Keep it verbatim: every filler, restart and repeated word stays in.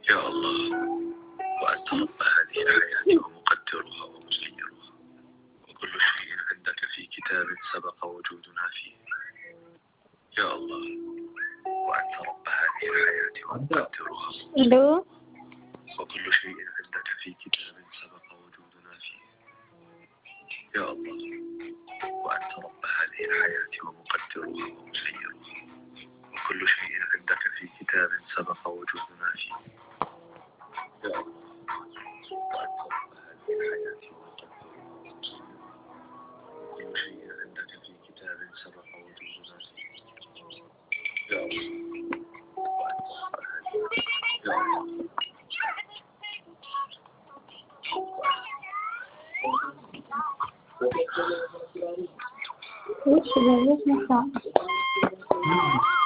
يا الله، وأنت رب هذه الحياة ومقدرها ومسيرها، وكل شيء عندك في كتاب سبق وجودنا فيه. يا الله، وأنت رب هذه الحياة ومقدرها الو وكل شيء عندك في كتاب سبق وجودنا فيه. يا الله، وأنت رب هذه الحياة ومقدرها ومسيرها، وكل شيء عندك في كتاب سبق وجودنا فيه. يا الله، وأنت رب هذه الحياة ومقدرها ومسيرها، وكل شيء عندك في كتاب سبق وجودنا فيه. يا الله، وأنت رب هذه يا الله. وش اللي اسمه؟